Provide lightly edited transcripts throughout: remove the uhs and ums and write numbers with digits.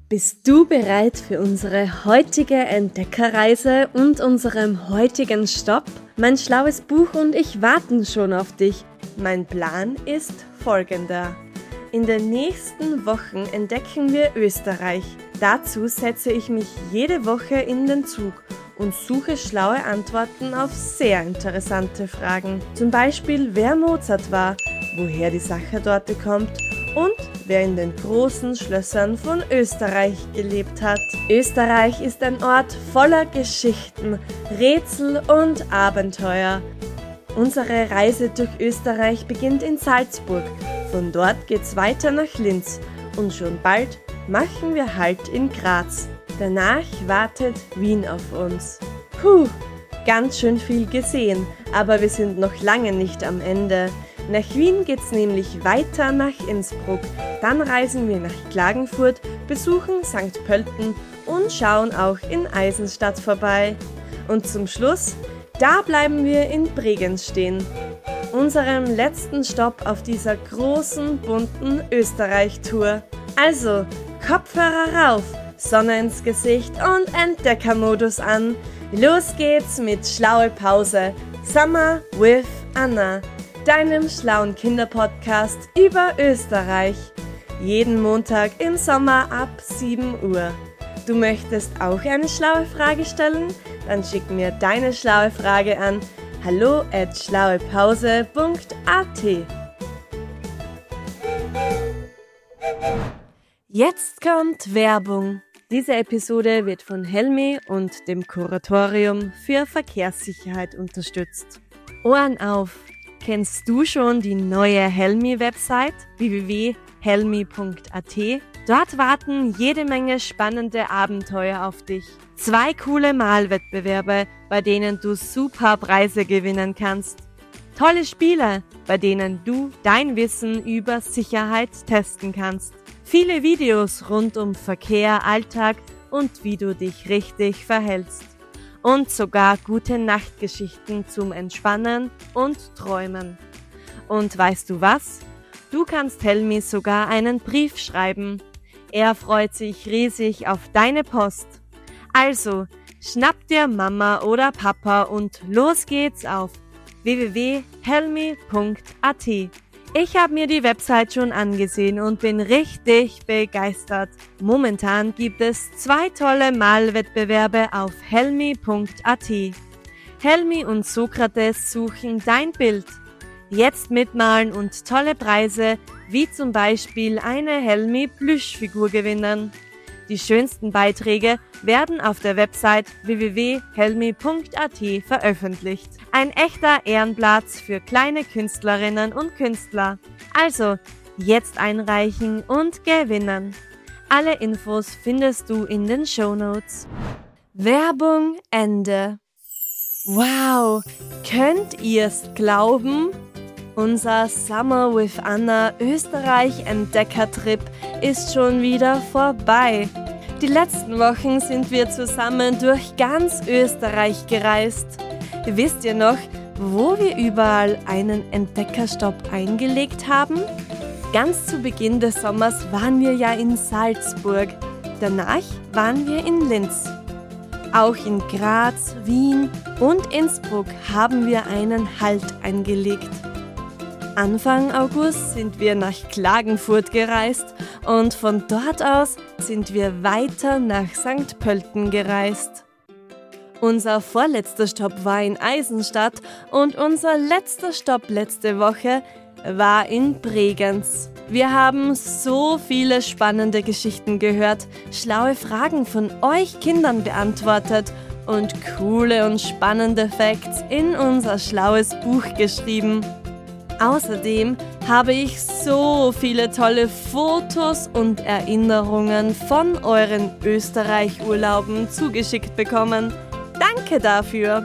Bist du bereit für unsere heutige Entdeckerreise und unserem heutigen Stopp? Mein schlaues Buch und ich warten schon auf dich. Mein Plan ist folgender. In den nächsten Wochen entdecken wir Österreich. Dazu setze ich mich jede Woche in den Zug und suche schlaue Antworten auf sehr interessante Fragen. Zum Beispiel, wer Mozart war, woher die Sachertorte kommt und wer in den großen Schlössern von Österreich gelebt hat. Österreich ist ein Ort voller Geschichten, Rätsel und Abenteuer. Unsere Reise durch Österreich beginnt in Salzburg. Von dort geht's weiter nach Linz und schon bald machen wir Halt in Graz. Danach wartet Wien auf uns. Ganz schön viel gesehen, aber wir sind noch lange nicht am Ende. Nach Wien geht's nämlich weiter nach Innsbruck. Dann reisen wir nach Klagenfurt, besuchen St. Pölten und schauen auch in Eisenstadt vorbei. Und zum Schluss, da bleiben wir in Bregenz stehen. Unserem letzten Stopp auf dieser großen, bunten Österreich-Tour. Also, Kopfhörer rauf, Sonne ins Gesicht und Entdeckermodus an. Los geht's mit Schlaue Pause. Summer with Anna, deinem schlauen Kinderpodcast über Österreich. Jeden Montag im Sommer ab 7 Uhr. Du möchtest auch eine schlaue Frage stellen? Dann schick mir deine schlaue Frage an hallo@schlauepause.at. Jetzt kommt Werbung. Diese Episode wird von Helmi und dem Kuratorium für Verkehrssicherheit unterstützt. Ohren auf! Kennst du schon die neue Helmi-Website www.helmi.at? Dort warten jede Menge spannende Abenteuer auf dich. 2 coole Malwettbewerbe, bei denen du super Preise gewinnen kannst. Tolle Spiele, bei denen du dein Wissen über Sicherheit testen kannst. Viele Videos rund um Verkehr, Alltag und wie du dich richtig verhältst. Und sogar gute Nachtgeschichten zum Entspannen und Träumen. Und weißt du was? Du kannst Helmi sogar einen Brief schreiben. Er freut sich riesig auf deine Post. Also, schnapp dir Mama oder Papa und los geht's auf www.helmi.at. Ich habe mir die Website schon angesehen und bin richtig begeistert. Momentan gibt es 2 tolle Malwettbewerbe auf helmi.at. Helmi und Sokrates suchen dein Bild. Jetzt mitmalen und tolle Preise, wie zum Beispiel eine Helmi-Plüschfigur gewinnen. Die schönsten Beiträge werden auf der Website www.helmi.at veröffentlicht. Ein echter Ehrenplatz für kleine Künstlerinnen und Künstler. Also, jetzt einreichen und gewinnen. Alle Infos findest du in den Shownotes. Werbung Ende. Wow, könnt ihr's glauben? Unser Summer with Anna Österreich Entdeckertrip ist schon wieder vorbei. Die letzten Wochen sind wir zusammen durch ganz Österreich gereist. Wisst ihr noch, wo wir überall einen Entdeckerstopp eingelegt haben? Ganz zu Beginn des Sommers waren wir ja in Salzburg. Danach waren wir in Linz. Auch in Graz, Wien und Innsbruck haben wir einen Halt eingelegt. Anfang August sind wir nach Klagenfurt gereist und von dort aus sind wir weiter nach St. Pölten gereist. Unser vorletzter Stopp war in Eisenstadt und unser letzter Stopp letzte Woche war in Bregenz. Wir haben so viele spannende Geschichten gehört, schlaue Fragen von euch Kindern beantwortet und coole und spannende Facts in unser schlaues Buch geschrieben. Außerdem habe ich so viele tolle Fotos und Erinnerungen von euren Österreich-Urlauben zugeschickt bekommen. Danke dafür!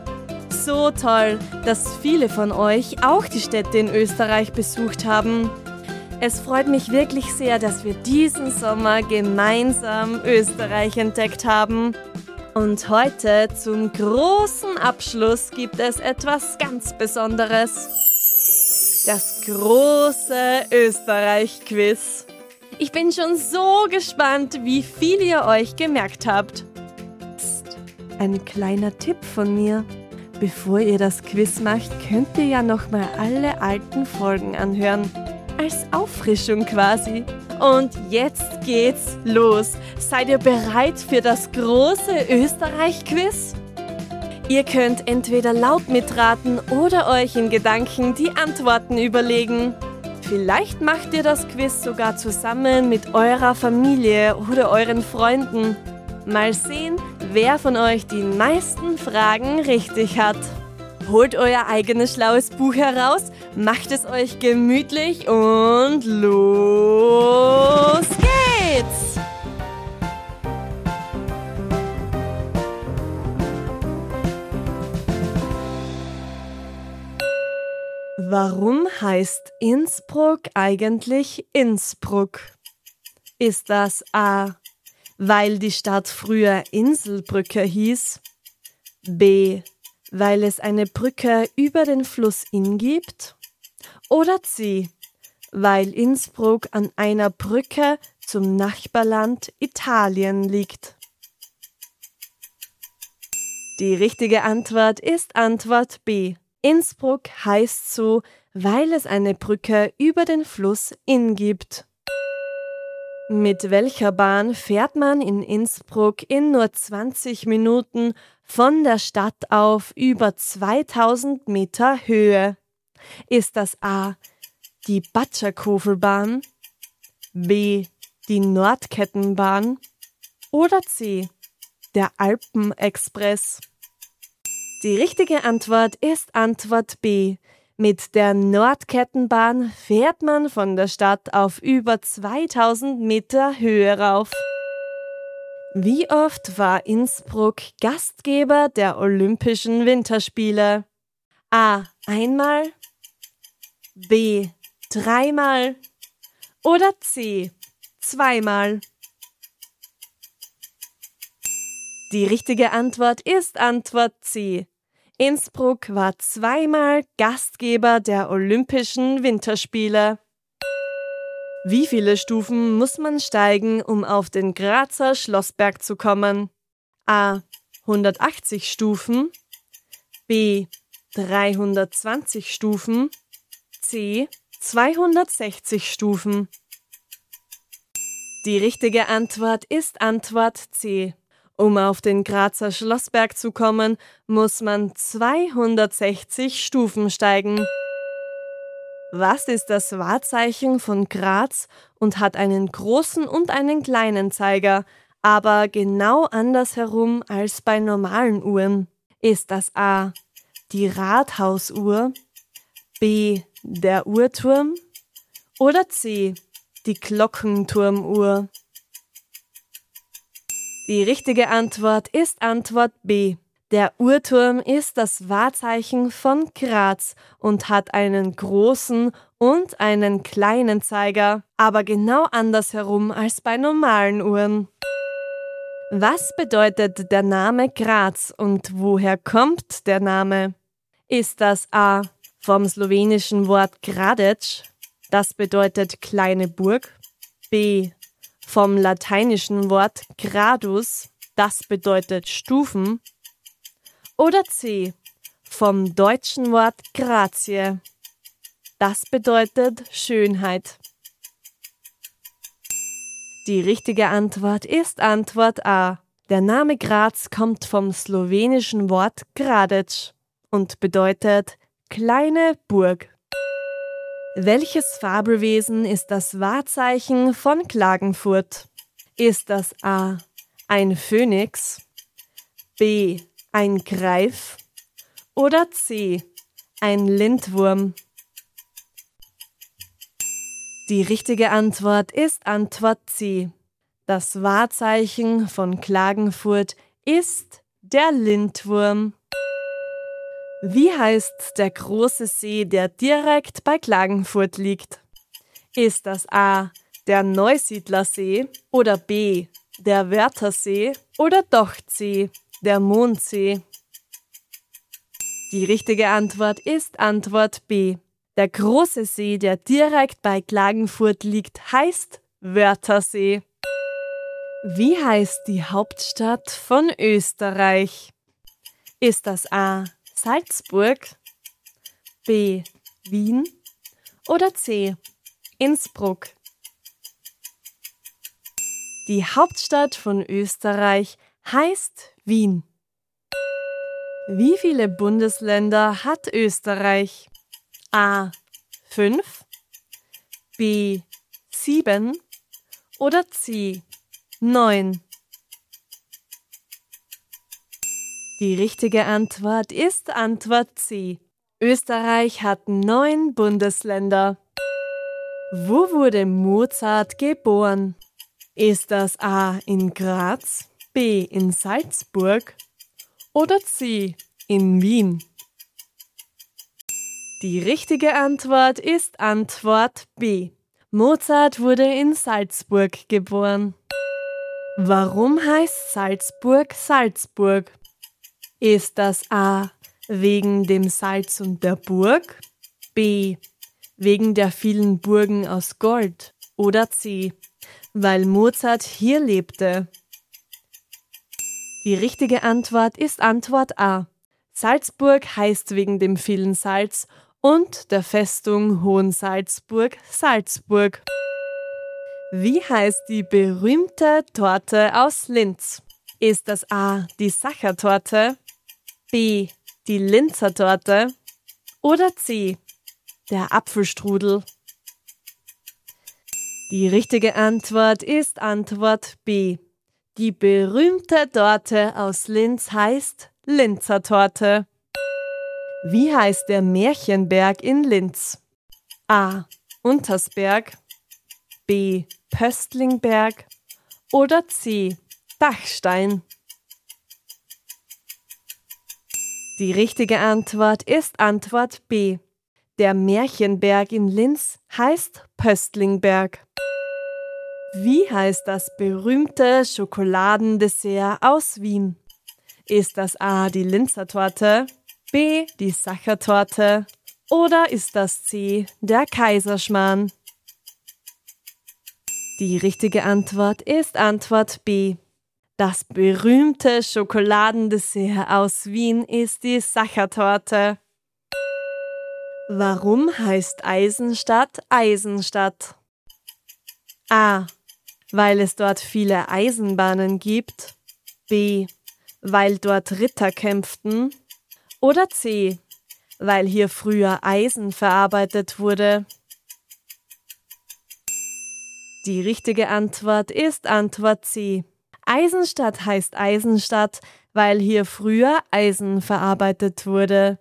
So toll, dass viele von euch auch die Städte in Österreich besucht haben. Es freut mich wirklich sehr, dass wir diesen Sommer gemeinsam Österreich entdeckt haben. Und heute zum großen Abschluss gibt es etwas ganz Besonderes. Das große Österreich-Quiz. Ich bin schon so gespannt, wie viel ihr euch gemerkt habt. Psst, ein kleiner Tipp von mir. Bevor ihr das Quiz macht, könnt ihr ja nochmal alle alten Folgen anhören. Als Auffrischung quasi. Und jetzt geht's los. Seid ihr bereit für das große Österreich-Quiz? Ihr könnt entweder laut mitraten oder euch in Gedanken die Antworten überlegen. Vielleicht macht ihr das Quiz sogar zusammen mit eurer Familie oder euren Freunden. Mal sehen, wer von euch die meisten Fragen richtig hat. Holt euer eigenes schlaues Buch heraus, macht es euch gemütlich und los geht's! Warum heißt Innsbruck eigentlich Innsbruck? Ist das A, weil die Stadt früher Inselbrücke hieß? B, weil es eine Brücke über den Fluss Inn gibt? Oder C, weil Innsbruck an einer Brücke zum Nachbarland Italien liegt? Die richtige Antwort ist Antwort B. Innsbruck heißt so, weil es eine Brücke über den Fluss Inn gibt. Mit welcher Bahn fährt man in Innsbruck in nur 20 Minuten von der Stadt auf über 2000 Meter Höhe? Ist das A, die Batschakofel-Bahn, B, die Nordkettenbahn oder C, der Alpenexpress? Die richtige Antwort ist Antwort B. Mit der Nordkettenbahn fährt man von der Stadt auf über 2000 Meter Höhe rauf. Wie oft war Innsbruck Gastgeber der Olympischen Winterspiele? A. Einmal, B. Dreimal oder C. Zweimal? Die richtige Antwort ist Antwort C. Innsbruck war zweimal Gastgeber der Olympischen Winterspiele. Wie viele Stufen muss man steigen, um auf den Grazer Schlossberg zu kommen? A. 180 Stufen, B. 320 Stufen, C. 260 Stufen. Die richtige Antwort ist Antwort C. Um auf den Grazer Schlossberg zu kommen, muss man 260 Stufen steigen. Was ist das Wahrzeichen von Graz und hat einen großen und einen kleinen Zeiger, aber genau andersherum als bei normalen Uhren? Ist das A, die Rathausuhr, B, der Uhrturm oder C, die Glockenturmuhr? Die richtige Antwort ist Antwort B. Der Uhrturm ist das Wahrzeichen von Graz und hat einen großen und einen kleinen Zeiger, aber genau andersherum als bei normalen Uhren. Was bedeutet der Name Graz und woher kommt der Name? Ist das A, vom slowenischen Wort Gradec, das bedeutet kleine Burg, B, vom lateinischen Wort gradus, das bedeutet Stufen, oder C, vom deutschen Wort Grazie, das bedeutet Schönheit? Die richtige Antwort ist Antwort A. Der Name Graz kommt vom slowenischen Wort Gradec und bedeutet kleine Burg. Welches Fabelwesen ist das Wahrzeichen von Klagenfurt? Ist das A, ein Phönix, B, ein Greif oder C, ein Lindwurm? Die richtige Antwort ist Antwort C. Das Wahrzeichen von Klagenfurt ist der Lindwurm. Wie heißt der große See, der direkt bei Klagenfurt liegt? Ist das A, der Neusiedlersee oder B, der Wörthersee oder doch C, der Mondsee? Die richtige Antwort ist Antwort B. Der große See, der direkt bei Klagenfurt liegt, heißt Wörthersee. Wie heißt die Hauptstadt von Österreich? Ist das A. Salzburg, B. Wien oder C. Innsbruck? Die Hauptstadt von Österreich heißt Wien. Wie viele Bundesländer hat Österreich? A. 5, B. 7 oder C. 9? Die richtige Antwort ist Antwort C. Österreich hat 9 Bundesländer. Wo wurde Mozart geboren? Ist das A. in Graz, B. in Salzburg oder C. in Wien? Die richtige Antwort ist Antwort B. Mozart wurde in Salzburg geboren. Warum heißt Salzburg Salzburg? Ist das A. wegen dem Salz und der Burg, B. wegen der vielen Burgen aus Gold oder C. weil Mozart hier lebte? Die richtige Antwort ist Antwort A. Salzburg heißt wegen dem vielen Salz und der Festung Hohensalzburg Salzburg. Wie heißt die berühmte Torte aus Linz? Ist das A. die Sachertorte, B. die Linzer Torte oder C. der Apfelstrudel? Die richtige Antwort ist Antwort B. Die berühmte Torte aus Linz heißt Linzer Torte. Wie heißt der Märchenberg in Linz? A. Untersberg, B. Pöstlingberg oder C. Dachstein? Die richtige Antwort ist Antwort B. Der Märchenberg in Linz heißt Pöstlingberg. Wie heißt das berühmte Schokoladendessert aus Wien? Ist das A. die Linzer Torte, B. die Sachertorte oder ist das C. der Kaiserschmarrn? Die richtige Antwort ist Antwort B. Das berühmte Schokoladendessert aus Wien ist die Sachertorte. Warum heißt Eisenstadt Eisenstadt? A. Weil es dort viele Eisenbahnen gibt, B. weil dort Ritter kämpften oder C. weil hier früher Eisen verarbeitet wurde? Die richtige Antwort ist Antwort C. Eisenstadt heißt Eisenstadt, weil hier früher Eisen verarbeitet wurde.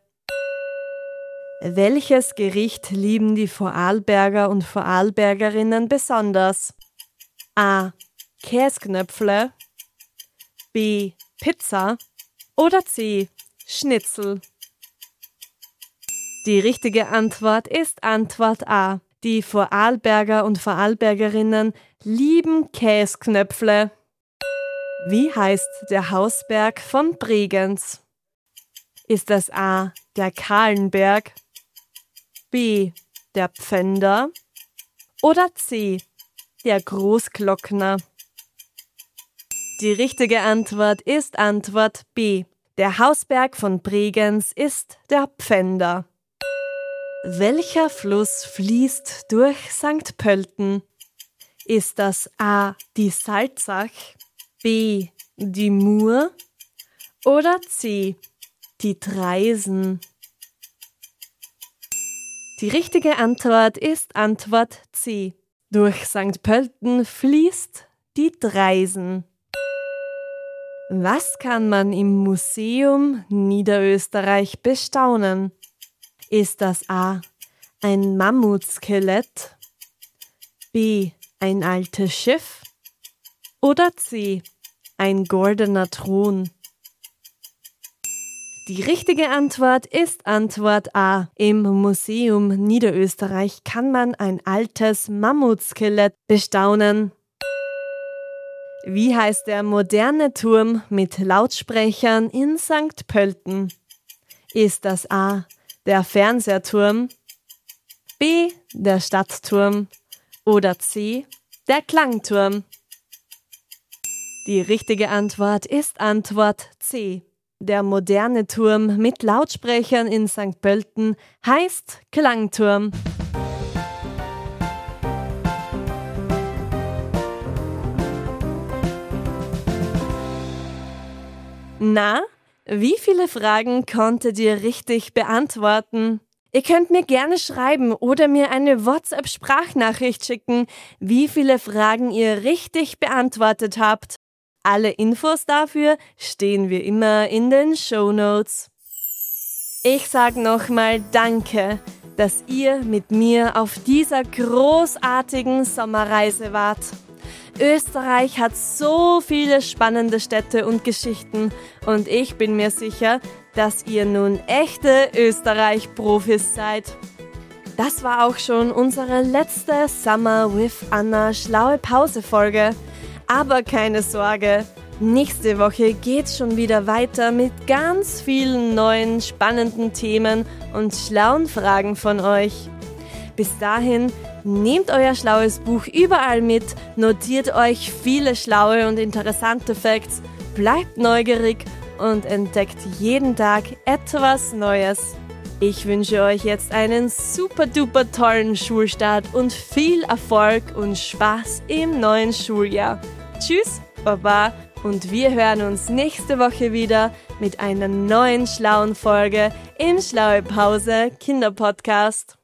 Welches Gericht lieben die Vorarlberger und Vorarlbergerinnen besonders? A. Käsknöpfle, B. Pizza oder C. Schnitzel? Die richtige Antwort ist Antwort A. Die Vorarlberger und Vorarlbergerinnen lieben Käsknöpfle. Wie heißt der Hausberg von Bregenz? Ist das A. der Kahlenberg, B. der Pfänder oder C. der Großglockner? Die richtige Antwort ist Antwort B. Der Hausberg von Bregenz ist der Pfänder. Welcher Fluss fließt durch St. Pölten? Ist das A. die Salzach, B. die Mur oder C. die Traisen? Die richtige Antwort ist Antwort C. Durch St. Pölten fließt die Traisen. Was kann man im Museum Niederösterreich bestaunen? Ist das A. ein Mammutskelett, B. ein altes Schiff oder C. ein goldener Thron? Die richtige Antwort ist Antwort A. Im Museum Niederösterreich kann man ein altes Mammutskelett bestaunen. Wie heißt der moderne Turm mit Lautsprechern in St. Pölten? Ist das A. der Fernsehturm, B. der Stadtturm oder C. Der Klangturm. Die richtige Antwort ist Antwort C. Der moderne Turm mit Lautsprechern in St. Pölten heißt Klangturm. Na, wie viele Fragen konntet ihr richtig beantworten? Ihr könnt mir gerne schreiben oder mir eine WhatsApp-Sprachnachricht schicken, wie viele Fragen ihr richtig beantwortet habt. Alle Infos dafür stehen wie immer in den Shownotes. Ich sag nochmal Danke, dass ihr mit mir auf dieser großartigen Sommerreise wart. Österreich hat so viele spannende Städte und Geschichten und ich bin mir sicher, dass ihr nun echte Österreich-Profis seid. Das war auch schon unsere letzte Summer with Anna schlaue Pause-Folge. Aber keine Sorge, nächste Woche geht's schon wieder weiter mit ganz vielen neuen spannenden Themen und schlauen Fragen von euch. Bis dahin, nehmt euer schlaues Buch überall mit, notiert euch viele schlaue und interessante Facts, bleibt neugierig und entdeckt jeden Tag etwas Neues. Ich wünsche euch jetzt einen super duper tollen Schulstart und viel Erfolg und Spaß im neuen Schuljahr. Tschüss, Baba und wir hören uns nächste Woche wieder mit einer neuen schlauen Folge im Schlaue Pause Kinderpodcast.